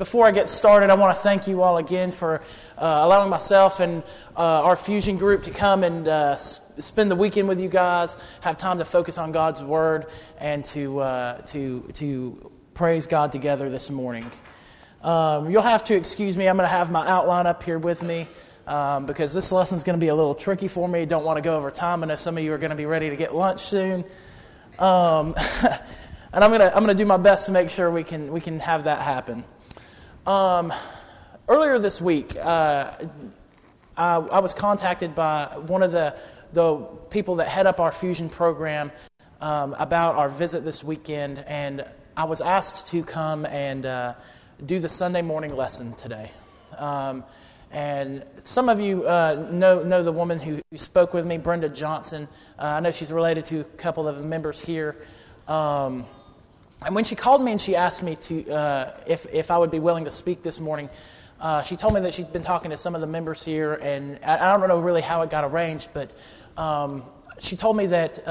Before I get started, I want to thank you all again for allowing myself and our Fusion group to come and spend the weekend with you guys, have time to focus on God's Word, and to praise God together this morning. You'll have to excuse me. I'm going to have my outline up here with me because this lesson's going to be a little tricky for me. Don't want to go over time. I know some of you are going to be ready to get lunch soon. And I'm gonna do my best to make sure we can have that happen. Earlier this week, I was contacted by one of the people that head up our Fusion program about our visit this weekend, and I was asked to come and do the Sunday morning lesson today. And some of you know the woman who spoke with me, Brenda Johnson. I know she's related to a couple of the members here. And when she called me and she asked me to if I would be willing to speak this morning, she told me that she'd been talking to some of the members here, and I don't know really how it got arranged, but she told me that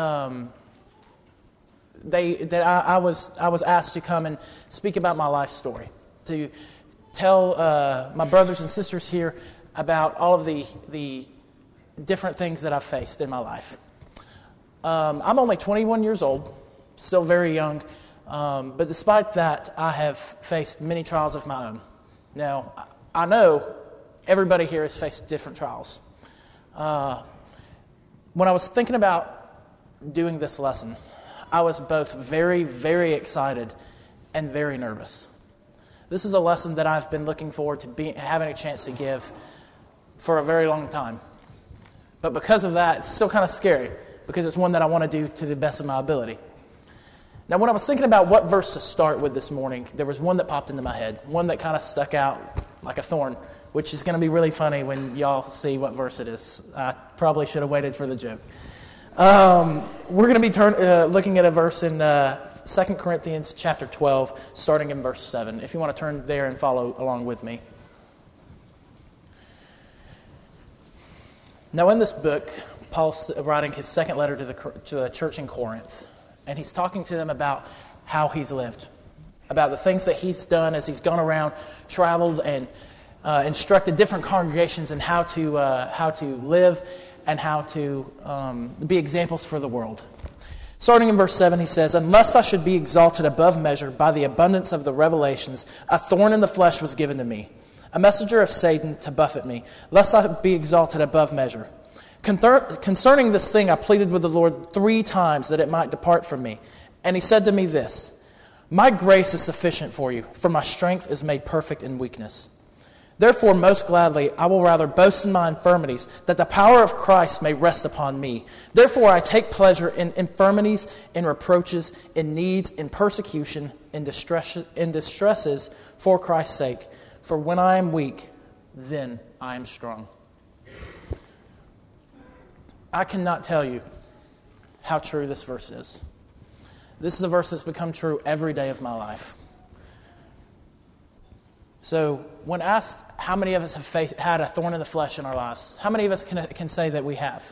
I was asked to come and speak about my life story, to tell my brothers and sisters here about all of the different things that I've faced in my life. I'm only 21 years old, still very young. But despite that, I have faced many trials of my own. Now, I know everybody here has faced different trials. When I was thinking about doing this lesson, I was both very, very excited and very nervous. This is a lesson that I've been looking forward to having a chance to give for a very long time. But because of that, it's still kind of scary, because it's one that I want to do to the best of my ability. Now, when I was thinking about what verse to start with this morning, there was one that popped into my head, one that kind of stuck out like a thorn, which is going to be really funny when y'all see what verse it is. I probably should have waited for the joke. We're going to be looking at a verse in 2 Corinthians chapter 12, starting in verse 7. If you want to turn there and follow along with me. Now, in this book, Paul's writing his second letter to the church in Corinth. And he's talking to them about how he's lived, about the things that he's done as he's gone around, traveled, and instructed different congregations in how to live and how to be examples for the world. Starting in verse 7, he says, "Unless I should be exalted above measure by the abundance of the revelations, a thorn in the flesh was given to me, a messenger of Satan to buffet me, lest I be exalted above measure. Concerning this thing, I pleaded with the Lord 3 times that it might depart from me. And he said to me this, 'My grace is sufficient for you, for my strength is made perfect in weakness. Therefore, most gladly, I will rather boast in my infirmities, that the power of Christ may rest upon me. Therefore, I take pleasure in infirmities, in reproaches, in needs, in persecution, in distresses for Christ's sake. For when I am weak, then I am strong.'" I cannot tell you how true this verse is. This is a verse that's become true every day of my life. So, when asked how many of us have had a thorn in the flesh in our lives, how many of us can say that we have?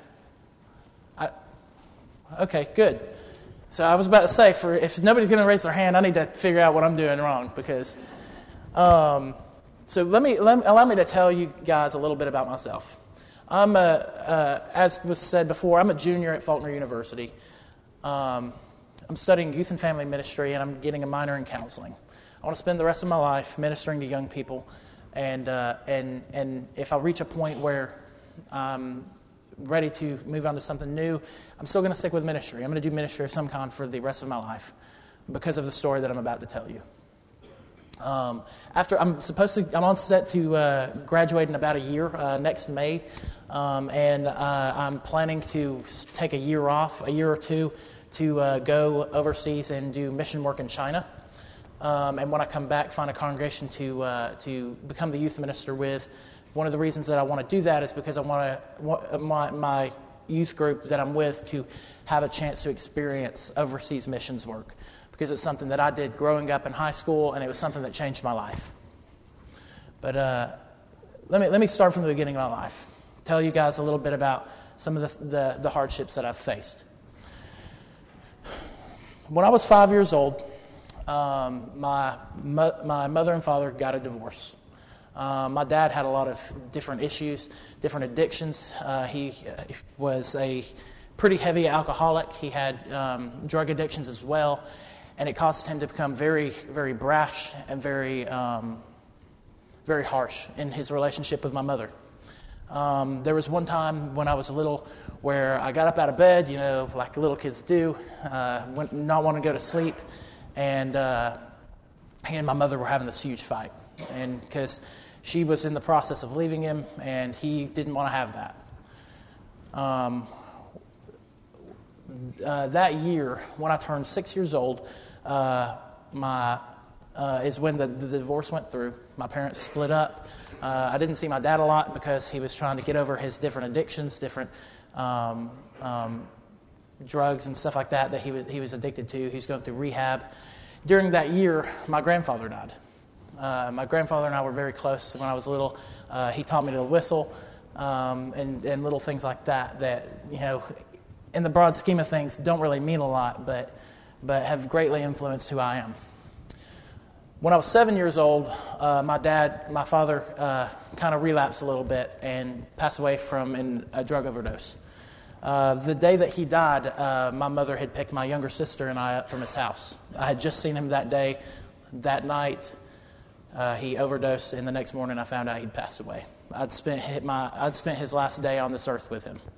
Okay, good. So I was about to say, if nobody's going to raise their hand, I need to figure out what I'm doing wrong, because. So allow me to tell you guys a little bit about myself. I'm as was said before, I'm a junior at Faulkner University. I'm studying youth and family ministry, and I'm getting a minor in counseling. I want to spend the rest of my life ministering to young people, and if I reach a point where I'm ready to move on to something new, I'm still going to stick with ministry. I'm going to do ministry of some kind for the rest of my life because of the story that I'm about to tell you. I'm on set to graduate in about a year, next May, and I'm planning to take a year or two, to go overseas and do mission work in China. And when I come back, find a congregation to become the youth minister with. One of the reasons that I want to do that is because I want my youth group that I'm with to have a chance to experience overseas missions work, because it's something that I did growing up in high school, and it was something that changed my life. But let me start from the beginning of my life. Tell you guys a little bit about some of the hardships that I've faced. When I was 5 years old, my mother and father got a divorce. My dad had a lot of different issues, different addictions. He was a pretty heavy alcoholic. He had drug addictions as well, and it caused him to become very, very brash and very, very harsh in his relationship with my mother. There was one time when I was little where I got up out of bed, like little kids do, not want to go to sleep, and he and my mother were having this huge fight, and because she was in the process of leaving him, and he didn't want to have that. That year, when I turned 6 years old, is when the divorce went through. My parents split up. I didn't see my dad a lot because he was trying to get over his different addictions, different drugs and stuff like that he was addicted to. He was going through rehab. During that year, my grandfather died. My grandfather and I were very close when I was little. He taught me to whistle and little things like that, in the broad scheme of things, don't really mean a lot, but have greatly influenced who I am. When I was 7 years old, my father kind of relapsed a little bit and passed away from a drug overdose. The day that he died, my mother had picked my younger sister and I up from his house. I had just seen him that day. That night, he overdosed, and the next morning I found out he'd passed away. I'd spent his last day on this earth with him.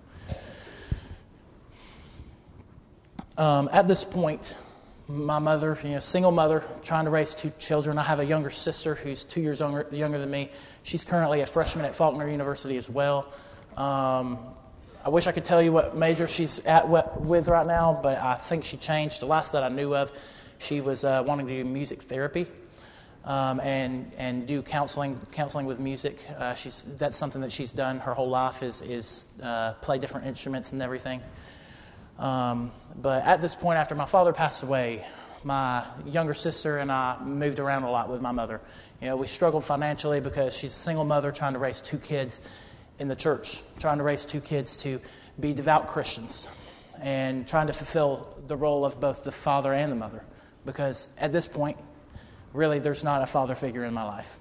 At this point, my mother, single mother, trying to raise 2 children. I have a younger sister who's 2 years younger than me. She's currently a freshman at Faulkner University as well. I wish I could tell you what major she's with right now, but I think she changed. The last that I knew of, she was wanting to do music therapy and do counseling with music. That's something that she's done her whole life is play different instruments and everything. But at this point, after my father passed away, my younger sister and I moved around a lot with my mother. We struggled financially because she's a single mother trying to raise 2 kids in the church, trying to raise 2 kids to be devout Christians, and trying to fulfill the role of both the father and the mother. Because at this point, really, there's not a father figure in my life.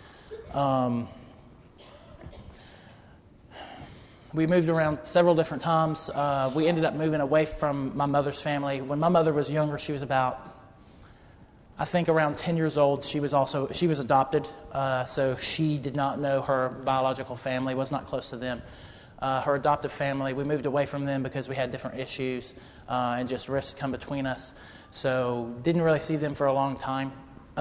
We moved around several different times. We ended up moving away from my mother's family. When my mother was younger, she was about, I think, around 10 years old. She was adopted, so she did not know her biological family, was not close to them. Her adoptive family, we moved away from them because we had different issues and just risks come between us. So didn't really see them for a long time.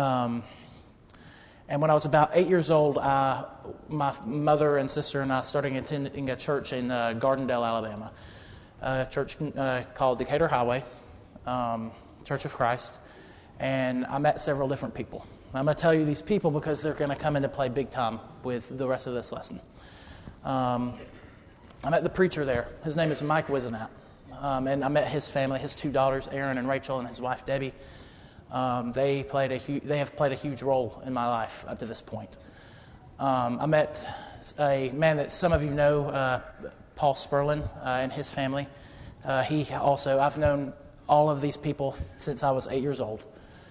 And when I was about 8 years old, my mother and sister and I started attending a church in Gardendale, Alabama, a church called Decatur Highway, Church of Christ, and I met several different people. I'm going to tell you these people because they're going to come into play big time with the rest of this lesson. I met the preacher there. His name is Mike Wisenat, and I met his family, his 2 daughters, Erin and Rachel, and his wife, Debbie. They have played a huge role in my life up to this point. I met a man that some of you know, Paul Sperlin, and his family. I've known all of these people since I was 8 years old.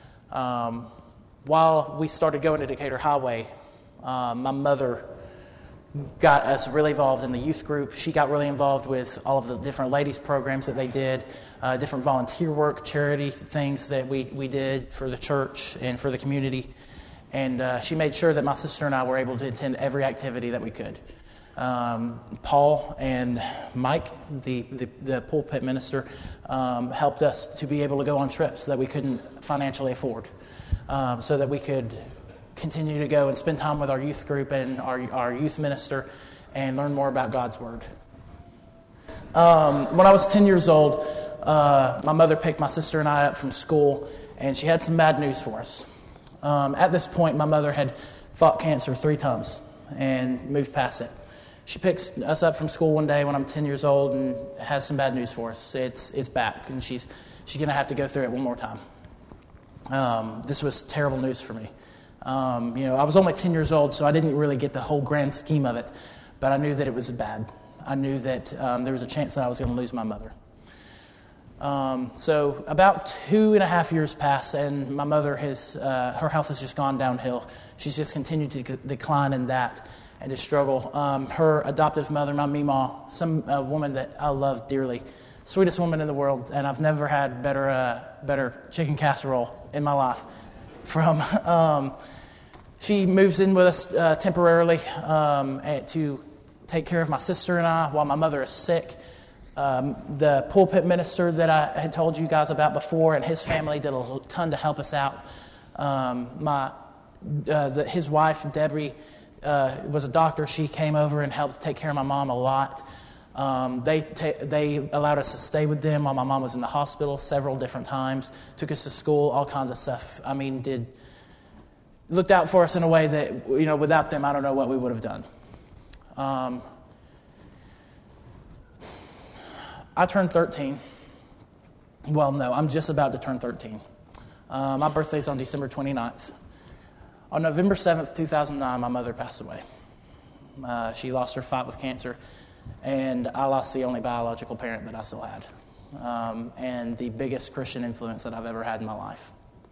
While we started going to Decatur Highway, my mother got us really involved in the youth group. She got really involved with all of the different ladies programs that they did, different volunteer work, charity things that we did for the church and for the community. And she made sure that my sister and I were able to attend every activity that we could. Paul and Mike, the pulpit minister, helped us to be able to go on trips that we couldn't financially afford, so that we could continue to go and spend time with our youth group and our youth minister and learn more about God's Word. When I was 10 years old, my mother picked my sister and I up from school, and she had some bad news for us. At this point, my mother had fought cancer 3 times and moved past it. She picks us up from school one day when I'm 10 years old and has some bad news for us. It's back, and she's going to have to go through it one more time. This was terrible news for me. I was only 10 years old, so I didn't really get the whole grand scheme of it, but I knew that it was bad. I knew that there was a chance that I was going to lose my mother. So about 2.5 years pass, and my mother her health has just gone downhill. She's just continued to decline in that and to struggle. Her adoptive mother, my Meemaw, a woman that I love dearly, sweetest woman in the world, and I've never had better chicken casserole in my life. She moves in with us temporarily to take care of my sister and I while my mother is sick. The pulpit minister that I had told you guys about before and his family did a ton to help us out. His wife, Debbie, was a doctor. She came over and helped take care of my mom a lot. They allowed us to stay with them while my mom was in the hospital several different times, took us to school, all kinds of stuff. I mean, looked out for us in a way that, without them, I don't know what we would have done. I turned 13. Well, no, I'm just about to turn 13. My birthday's on December 29th. On November 7th, 2009, my mother passed away. She lost her fight with cancer, and I lost the only biological parent that I still had, and the biggest Christian influence that I've ever had in my life.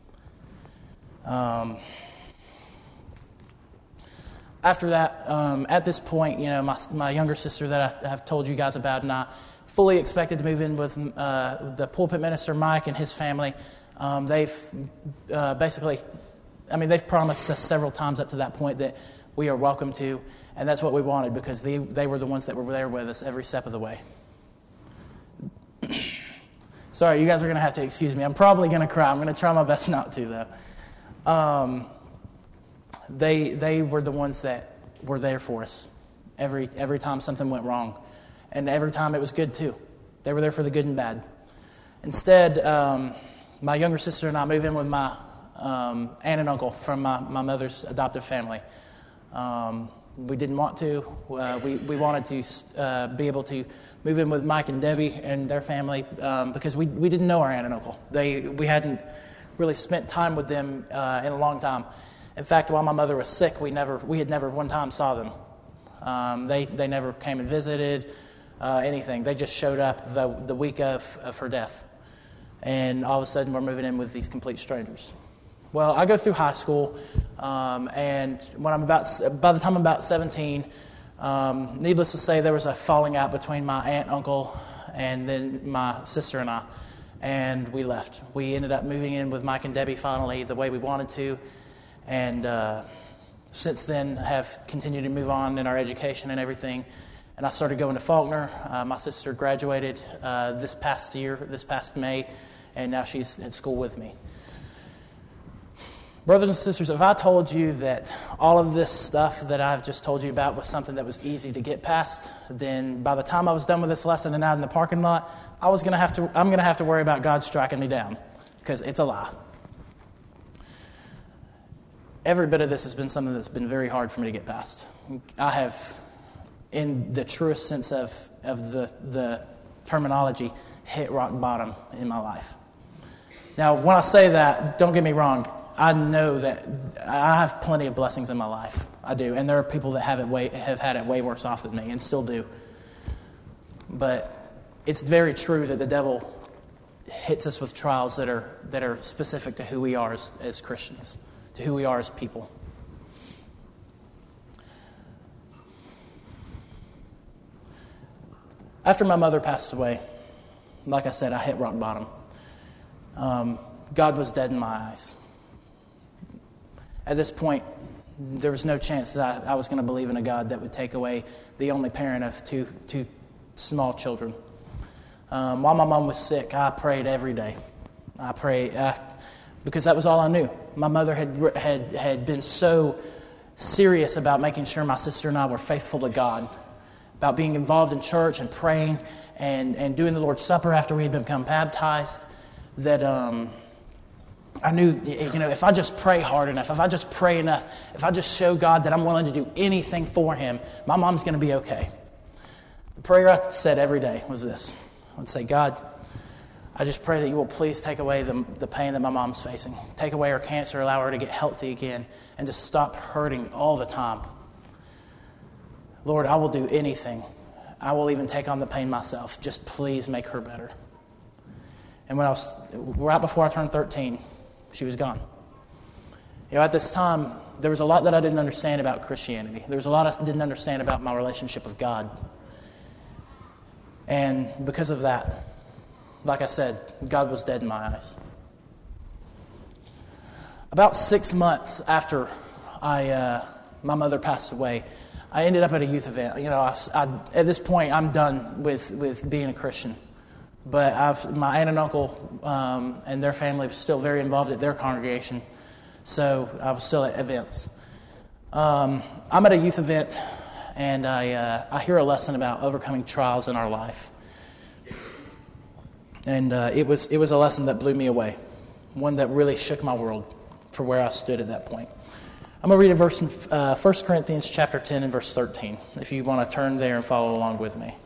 After that, at this point, my younger sister that I have told you guys about and I fully expected to move in with the pulpit minister, Mike, and his family. They've promised us several times up to that point that we are welcome to, and that's what we wanted because they were the ones that were there with us every step of the way. Sorry, you guys are going to have to excuse me. I'm probably going to cry. I'm going to try my best not to, though. They were the ones that were there for us every time something went wrong. And every time it was good, too. They were there for the good and bad. Instead, my younger sister and I moved in with my aunt and uncle from my mother's adoptive family. We didn't want to. We wanted to be able to move in with Mike and Debbie and their family because we didn't know our aunt and uncle. We hadn't really spent time with them in a long time. In fact, while my mother was sick, we had never one time saw them. They never came and visited. Anything. They just showed up the week of her death. And all of a sudden, we're moving in with these complete strangers. Well, I go through high school, and by the time I'm about 17, needless to say, there was a falling out between my aunt, uncle, and then my sister and I, and we left. We ended up moving in with Mike and Debbie finally the way we wanted to, and since then have continued to move on in our education and everything. And I started going to Faulkner. My sister graduated this past May, and now she's in school with me. Brothers and sisters, if I told you that all of this stuff that I've just told you about was something that was easy to get past, then by the time I was done with this lesson and out in the parking lot, I'm going to have to worry about God striking me down, because it's a lie. Every bit of this has been something that's been very hard for me to get past. I have, in the truest sense of the terminology, hit rock bottom in my life. Now, when I say that, don't get me wrong, I know that I have plenty of blessings in my life. I do, and there are people that have had it way worse off than me, and still do. But it's very true that the devil hits us with trials that are specific to who we are as Christians, to who we are as people. After my mother passed away, like I said, I hit rock bottom. God was dead in my eyes. At this point, there was no chance that I was going to believe in a God that would take away the only parent of two small children. While my mom was sick, I prayed every day. I prayed because that was all I knew. My mother had been so serious about making sure my sister and I were faithful to God, about being involved in church and praying and doing the Lord's Supper after we had become baptized, that I knew, if I just pray hard enough, if I just pray enough, if I just show God that I'm willing to do anything for Him, my mom's going to be okay. The prayer I said every day was this. I would say, God, I just pray that you will please take away the pain that my mom's facing. Take away her cancer, allow her to get healthy again, and to stop hurting all the time. Lord, I will do anything. I will even take on the pain myself. Just please make her better. And when right before I turned 13, she was gone. At this time, there was a lot that I didn't understand about Christianity. There was a lot I didn't understand about my relationship with God. And because of that, like I said, God was dead in my eyes. About 6 months after my mother passed away, I ended up at a youth event. At this point, I'm done with being a Christian. But my aunt and uncle and their family was still very involved at their congregation. So I was still at events. I'm at a youth event, and I hear a lesson about overcoming trials in our life. And it was a lesson that blew me away, one that really shook my world for where I stood at that point. I'm going to read a verse in 1 Corinthians chapter 10 and verse 13, if you want to turn there and follow along with me.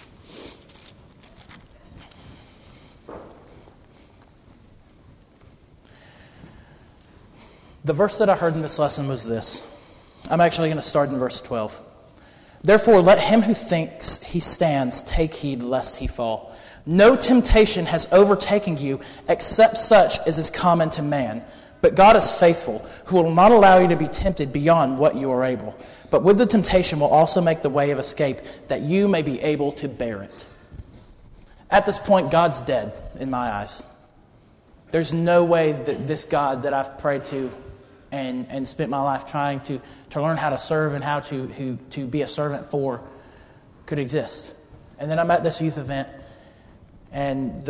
The verse that I heard in this lesson was this. I'm actually going to start in verse 12. Therefore, let him who thinks he stands take heed lest he fall. No temptation has overtaken you except such as is common to man. But God is faithful, who will not allow you to be tempted beyond what you are able. But with the temptation will also make the way of escape, that you may be able to bear it. At this point, God's dead in my eyes. There's no way that this God that I've prayed to and spent my life trying to learn how to serve and how to be a servant for could exist. And then I'm at this youth event, and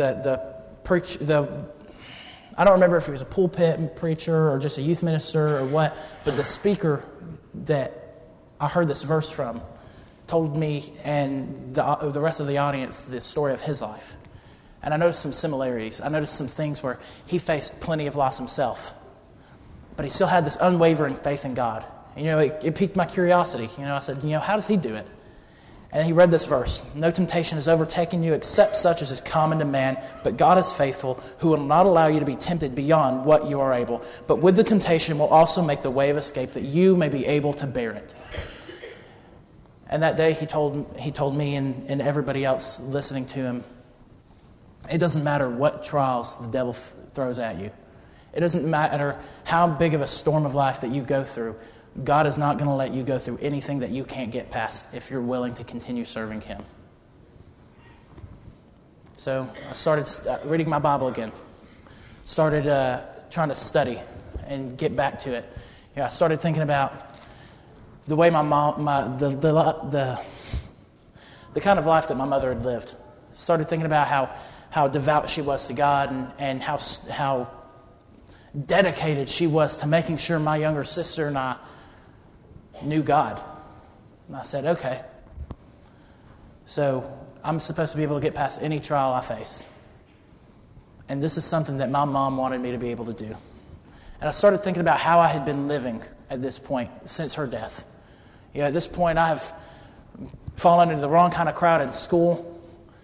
I don't remember if he was a pulpit preacher or just a youth minister or what, but the speaker that I heard this verse from told me and the rest of the audience the story of his life. And I noticed some similarities. I noticed some things where he faced plenty of loss himself, but he still had this unwavering faith in God. It piqued my curiosity. I said, how does he do it? And he read this verse. No temptation has overtaken you except such as is common to man, but God is faithful, who will not allow you to be tempted beyond what you are able. But with the temptation will also make the way of escape, that you may be able to bear it. And that day he told me and everybody else listening to him, it doesn't matter what trials the devil throws at you. It doesn't matter how big of a storm of life that you go through. God is not going to let you go through anything that you can't get past if you're willing to continue serving Him. So I started reading my Bible again. Started trying to study and get back to it. I started thinking about the way my mom, the kind of life that my mother had lived. Started thinking about how devout she was to God and how dedicated she was to making sure my younger sister and I knew God. And I said, okay. So I'm supposed to be able to get past any trial I face. And this is something that my mom wanted me to be able to do. And I started thinking about how I had been living at this point since her death. At this point I have fallen into the wrong kind of crowd in school.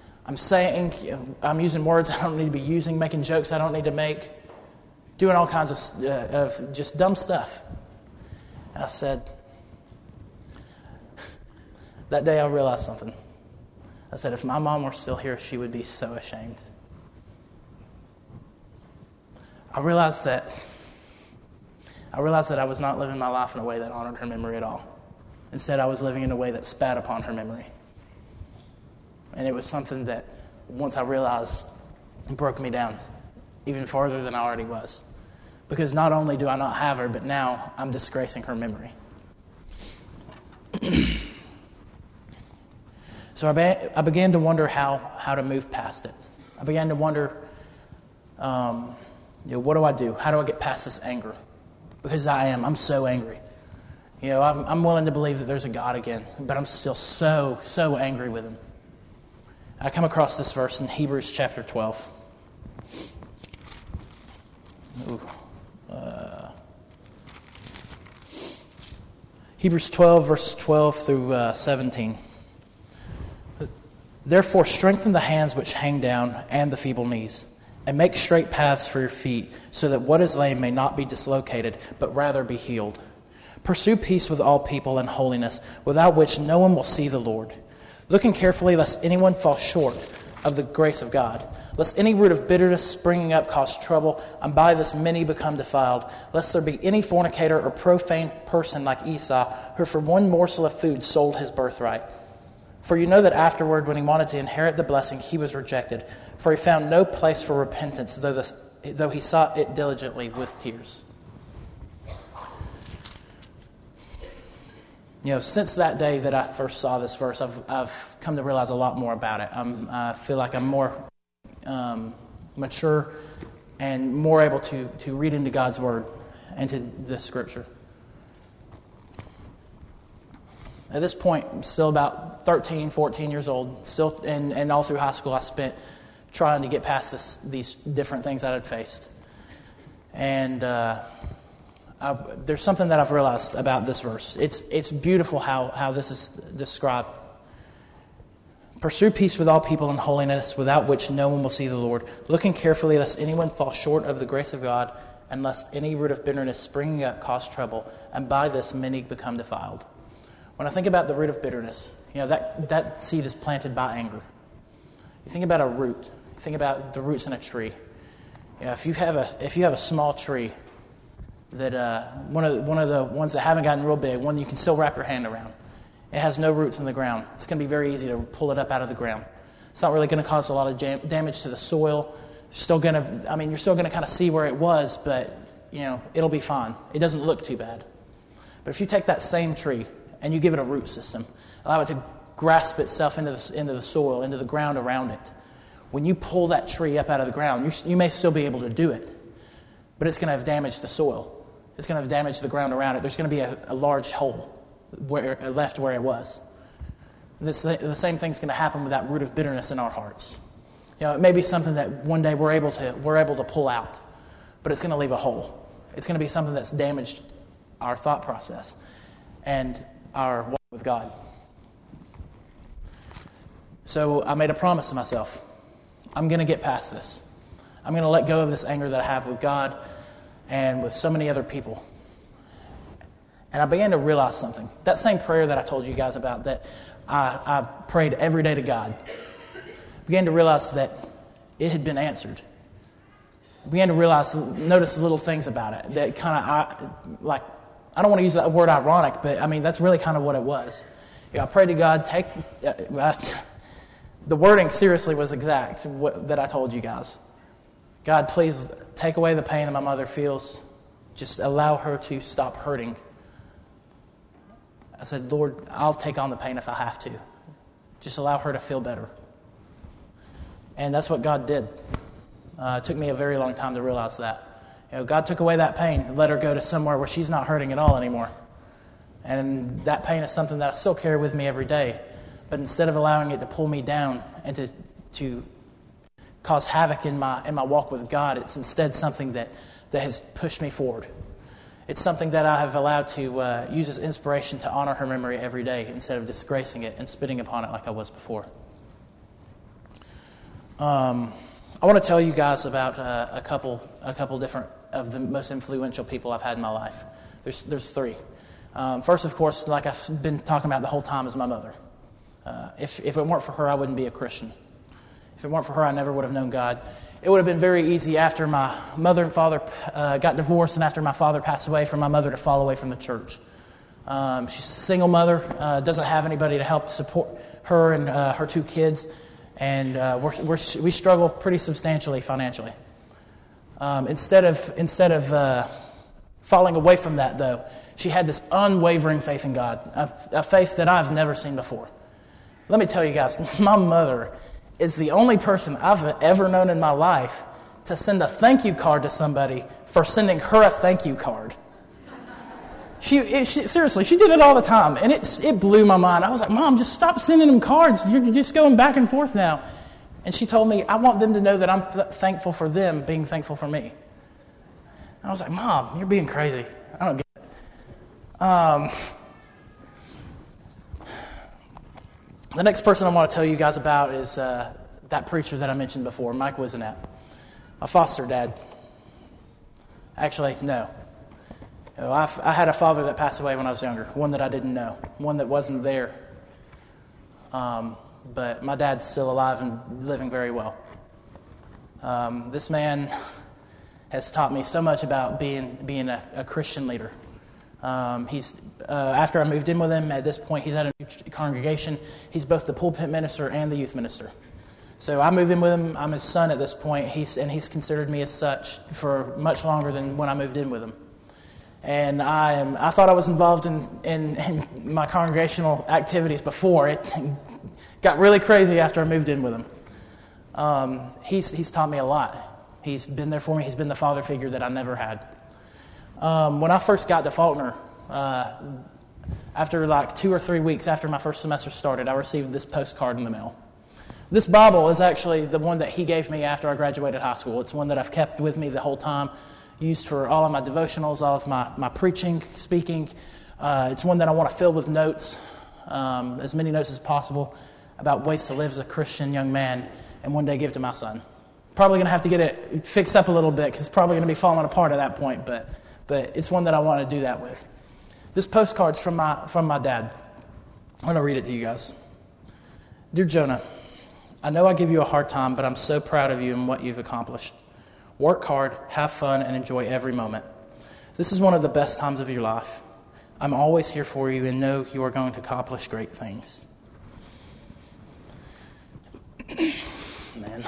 I'm using words I don't need to be using, making jokes I don't need to make, doing all kinds of just dumb stuff. And I said, that day I realized something. I said, if my mom were still here, she would be so ashamed. I realized that I was not living my life in a way that honored her memory at all. Instead, I was living in a way that spat upon her memory. And it was something that, once I realized, broke me down even farther than I already was. Because not only do I not have her, but now I'm disgracing her memory. So I began to wonder how to move past it. I began to wonder, what do I do? How do I get past this anger? Because I'm so angry. I'm willing to believe that there's a God again, but I'm still so angry with Him. I come across this verse in Hebrews chapter 12. Hebrews 12, verses 12 through 17. Therefore, strengthen the hands which hang down and the feeble knees, and make straight paths for your feet, so that what is lame may not be dislocated, but rather be healed. Pursue peace with all people and holiness, without which no one will see the Lord. Looking carefully lest anyone fall short of the grace of God. Lest any root of bitterness springing up cause trouble, and by this many become defiled. Lest there be any fornicator or profane person like Esau, who for one morsel of food sold his birthright. For you know that afterward, when he wanted to inherit the blessing, he was rejected. For he found no place for repentance, though he sought it diligently with tears. Since that day that I first saw this verse, I've come to realize a lot more about it. I feel like I'm more mature and more able to read into God's Word and to the Scripture. At this point, I'm still about 13, 14 years old. Still, and all through high school, I spent trying to get past these different things that I'd faced. And there's something that I've realized about this verse. It's beautiful how this is described. Pursue peace with all people and holiness, without which no one will see the Lord. Looking carefully lest anyone fall short of the grace of God, and lest any root of bitterness springing up cause trouble, and by this many become defiled. When I think about the root of bitterness, that seed is planted by anger. You think about a root. You think about the roots in a tree. If you have a small tree, that one of the ones that haven't gotten real big, one you can still wrap your hand around. It has no roots in the ground. It's going to be very easy to pull it up out of the ground. It's not really going to cause a lot of damage to the soil. You're still going to kind of see where it was, but it'll be fine. It doesn't look too bad. But if you take that same tree and you give it a root system, allow it to grasp itself into the soil, into the ground around it, when you pull that tree up out of the ground, you may still be able to do it, but it's going to have damaged the soil. It's going to have damaged the ground around it. There's going to be a large hole left where it was. The same thing's going to happen with that root of bitterness in our hearts. It may be something that one day we're able to pull out, but it's going to leave a hole. It's going to be something that's damaged our thought process and our walk with God. So I made a promise to myself. I'm going to get past this. I'm going to let go of this anger that I have with God and with so many other people. And I began to realize something. That same prayer that I told you guys about, that I prayed every day to God, I began to realize that it had been answered. I began to notice little things about it that kind of, I don't want to use that word ironic, but that's really kind of what it was. I prayed to God, the wording seriously was exact that I told you guys. God, please take away the pain that my mother feels. Just allow her to stop hurting. I said, Lord, I'll take on the pain if I have to. Just allow her to feel better. And that's what God did. It took me a very long time to realize that. God took away that pain and let her go to somewhere where she's not hurting at all anymore. And that pain is something that I still carry with me every day. But instead of allowing it to pull me down and to cause havoc in my walk with God, it's instead something that has pushed me forward. It's something that I have allowed to use as inspiration to honor her memory every day instead of disgracing it and spitting upon it like I was before. I want to tell you guys about a couple different of the most influential people I've had in my life. There's three. First, of course, like I've been talking about the whole time, is my mother. If it weren't for her, I wouldn't be a Christian. If it weren't for her, I never would have known God. It would have been very easy after my mother and father got divorced and after my father passed away for my mother to fall away from the church. She's a single mother, doesn't have anybody to help support her and her two kids, and we struggle pretty substantially financially. Instead of falling away from that, though, she had this unwavering faith in God, a faith that I've never seen before. Let me tell you guys, my mother is the only person I've ever known in my life to send a thank you card to somebody for sending her a thank you card. Seriously, she did it all the time, and it blew my mind. I was like, Mom, just stop sending them cards. You're just going back and forth now. And she told me, I want them to know that I'm thankful for them being thankful for me. And I was like, Mom, you're being crazy. I don't get it. The next person I want to tell you guys about is that preacher that I mentioned before, Mike Wisenat, my foster dad. Actually, no. I had a father that passed away when I was younger, one that I didn't know, one that wasn't there. but my dad's still alive and living very well. This man has taught me so much about being a Christian leader. After I moved in with him, at this point he's at a new congregation. He's both the pulpit minister and the youth minister. So I moved in with him. I'm his son at this point. He's considered me as such for much longer than when I moved in with him. And I thought I was involved in my congregational activities before. It got really crazy after I moved in with him. He's taught me a lot. He's been there for me. He's been the father figure that I never had. When I first got to Faulkner, after like 2 or 3 weeks after my first semester started, I received this postcard in the mail. This Bible is actually the one that he gave me after I graduated high school. It's one that I've kept with me the whole time, used for all of my devotionals, all of my preaching, speaking. It's one that I want to fill with notes, as many notes as possible, about ways to live as a Christian young man, and one day give to my son. Probably going to have to get it fixed up a little bit, because it's probably going to be falling apart at that point, but it's one that I want to do that with. This postcard's from my dad. I'm going to read it to you guys. Dear Jonah, I know I give you a hard time, but I'm so proud of you and what you've accomplished. Work hard, have fun, and enjoy every moment. This is one of the best times of your life. I'm always here for you and know you are going to accomplish great things. Man,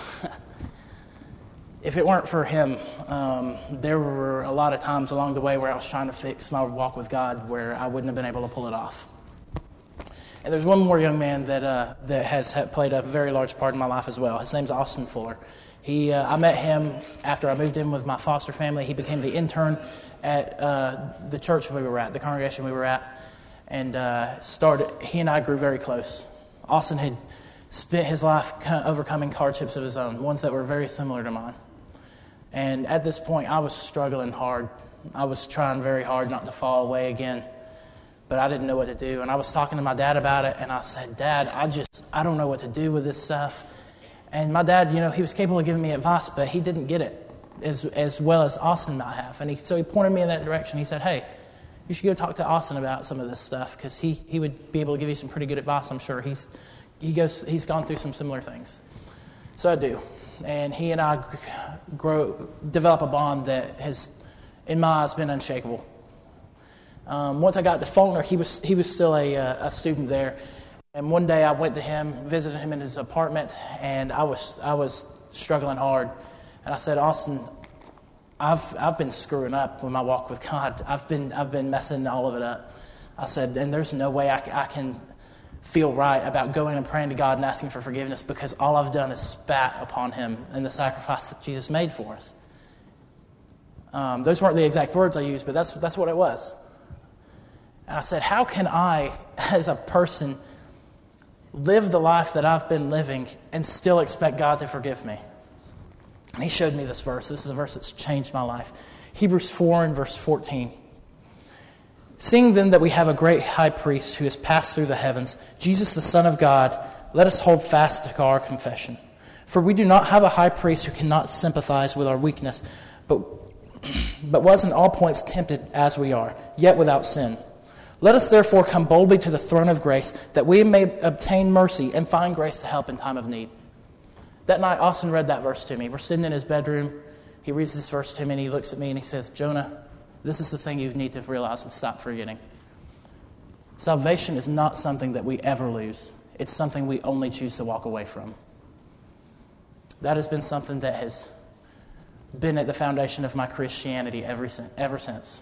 if it weren't for him, there were a lot of times along the way where I was trying to fix my walk with God where I wouldn't have been able to pull it off. And there's one more young man that has played a very large part in my life as well. His name's Austin Fuller. I met him after I moved in with my foster family. He became the intern at the church we were at, the congregation we were at, and he and I grew very close. Austin had spent his life overcoming hardships of his own, ones that were very similar to mine. And at this point, I was struggling hard. I was trying very hard not to fall away again. But I didn't know what to do. And I was talking to my dad about it, and I said, Dad, I don't know what to do with this stuff. And my dad, he was capable of giving me advice, but he didn't get it as well as Austin might have. And so he pointed me in that direction. He said, hey, you should go talk to Austin about some of this stuff, because he would be able to give you some pretty good advice, I'm sure. He's gone through some similar things. So I do. And he and I develop a bond that has, in my eyes, been unshakable. Once I got to Faulkner, he was still a student there, and one day I went to him, visited him in his apartment, and I was struggling hard, and I said, Austin, I've been screwing up with my walk with God. I've been messing all of it up. I said, and there's no way I can feel right about going and praying to God and asking for forgiveness, because all I've done is spat upon him and the sacrifice that Jesus made for us. Those weren't the exact words I used, but that's what it was. And I said, how can I, as a person, live the life that I've been living and still expect God to forgive me? And he showed me this verse. This is a verse that's changed my life. Hebrews 4 and verse 14. Seeing then that we have a great high priest who has passed through the heavens, Jesus the Son of God, let us hold fast to our confession. For we do not have a high priest who cannot sympathize with our weakness, but was in all points tempted as we are, yet without sin. Let us therefore come boldly to the throne of grace, that we may obtain mercy and find grace to help in time of need. That night, Austin read that verse to me. We're sitting in his bedroom. He reads this verse to me, and he looks at me and he says, Jonah, this is the thing you need to realize and stop forgetting. Salvation is not something that we ever lose. It's something we only choose to walk away from. That has been something that has been at the foundation of my Christianity ever since.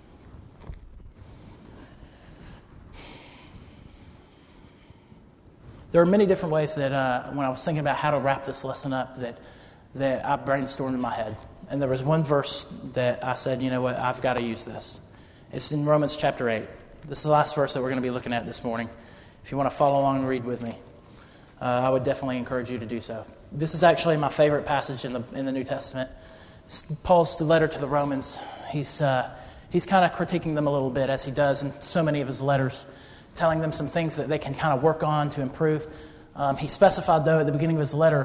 There are many different ways that when I was thinking about how to wrap this lesson up that I brainstormed in my head. And there was one verse that I said, you know what, I've got to use this. It's in Romans chapter 8. This is the last verse that we're going to be looking at this morning. If you want to follow along and read with me, I would definitely encourage you to do so. This is actually my favorite passage in the New Testament. It's Paul's letter to the Romans. He's kind of critiquing them a little bit, as he does in so many of his letters, telling them some things that they can kind of work on to improve. He specified, though, at the beginning of his letter,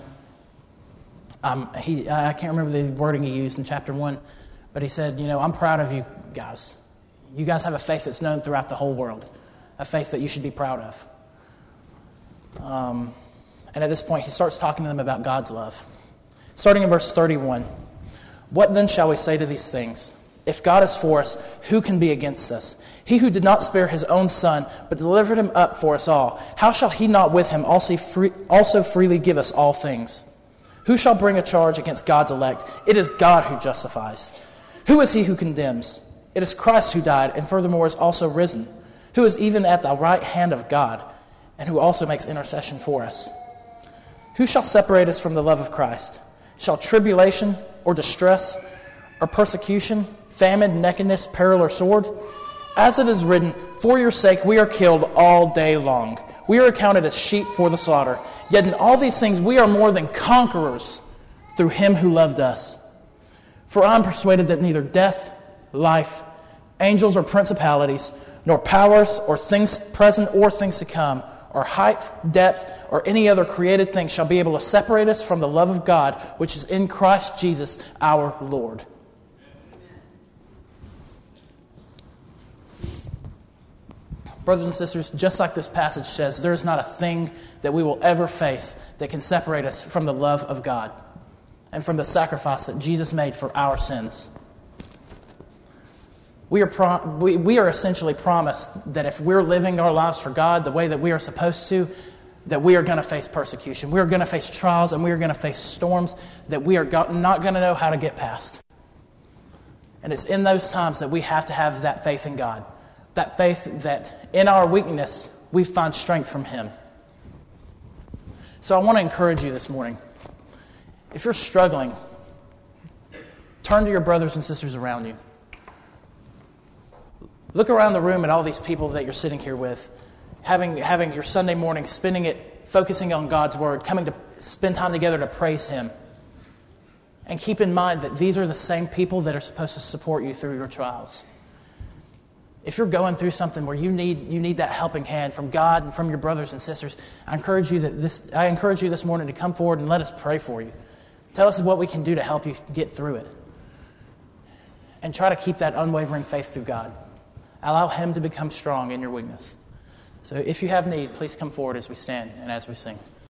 I can't remember the wording he used in chapter 1, but he said, I'm proud of you guys. You guys have a faith that's known throughout the whole world, a faith that you should be proud of. And at this point, he starts talking to them about God's love. Starting in verse 31. What then shall we say to these things? If God is for us, who can be against us? He who did not spare his own Son, but delivered him up for us all, how shall he not with him also freely give us all things? Who shall bring a charge against God's elect? It is God who justifies. Who is he who condemns? It is Christ who died, and furthermore is also risen, who is even at the right hand of God, and who also makes intercession for us. Who shall separate us from the love of Christ? Shall tribulation, or distress, or persecution, famine, nakedness, peril, or sword? As it is written, for your sake we are killed all day long. We are accounted as sheep for the slaughter. Yet in all these things we are more than conquerors through him who loved us. For I am persuaded that neither death, life, angels or principalities, nor powers or things present or things to come, or height, depth, or any other created thing shall be able to separate us from the love of God, which is in Christ Jesus our Lord. Brothers and sisters, just like this passage says, there is not a thing that we will ever face that can separate us from the love of God and from the sacrifice that Jesus made for our sins. We are essentially promised that if we're living our lives for God the way that we are supposed to, that we are going to face persecution. We are going to face trials and we are going to face storms that we are not going to know how to get past. And it's in those times that we have to have that faith in God. That faith that in our weakness, we find strength from Him. So I want to encourage you this morning. If you're struggling, turn to your brothers and sisters around you. Look around the room at all these people that you're sitting here with, having your Sunday morning, spending it focusing on God's Word, coming to spend time together to praise Him. And keep in mind that these are the same people that are supposed to support you through your trials. If you're going through something where you need that helping hand from God and from your brothers and sisters, I encourage you this morning to come forward and let us pray for you. Tell us what we can do to help you get through it. And try to keep that unwavering faith through God. Allow Him to become strong in your weakness. So if you have need, please come forward as we stand and as we sing.